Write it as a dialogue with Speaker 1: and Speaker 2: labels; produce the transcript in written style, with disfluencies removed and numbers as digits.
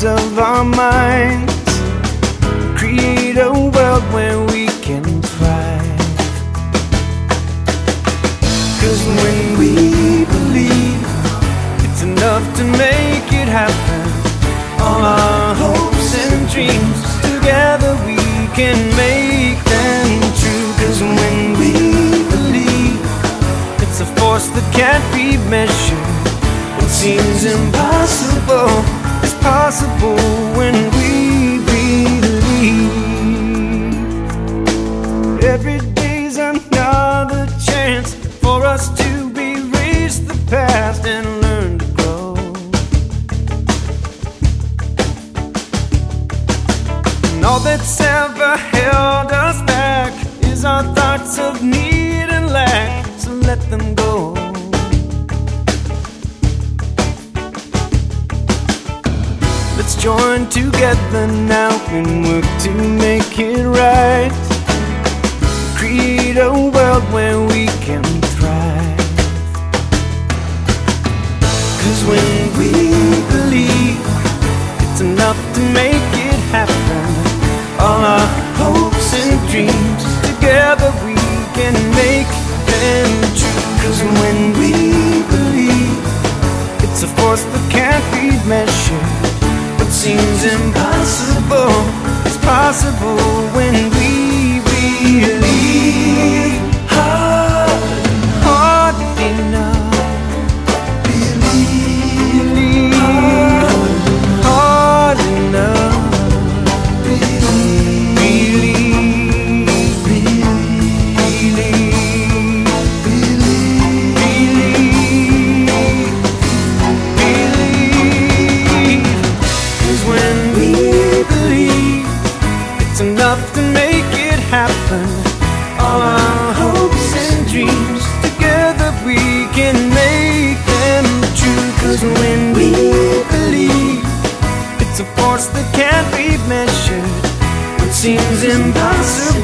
Speaker 1: of our minds, create a world where we can thrive. 'Cause when we believe, it's enough to make it happen. All our hopes and dreams, together we can make them true. 'Cause when we believe, it's a force that can't be measured. What seems impossible is possible when we believe. Every day's another chance for us to erase the past and learn to grow. And all that's ever held us back is our thoughts of need and lack, so let them go. Let's join together now and work to make it right. Create a world where we can thrive. 'Cause when we believe, it's enough to make it happen. All our hopes and dreams, together we can make them true. 'Cause when we believe, it's a force that can't be measured. What seems impossible is possible when we believe. Hard enough. Believe. Hard enough. To make it happen, all our hopes and dreams, together we can make them true. 'Cause when we believe, it's a force that can't be measured. What seems impossible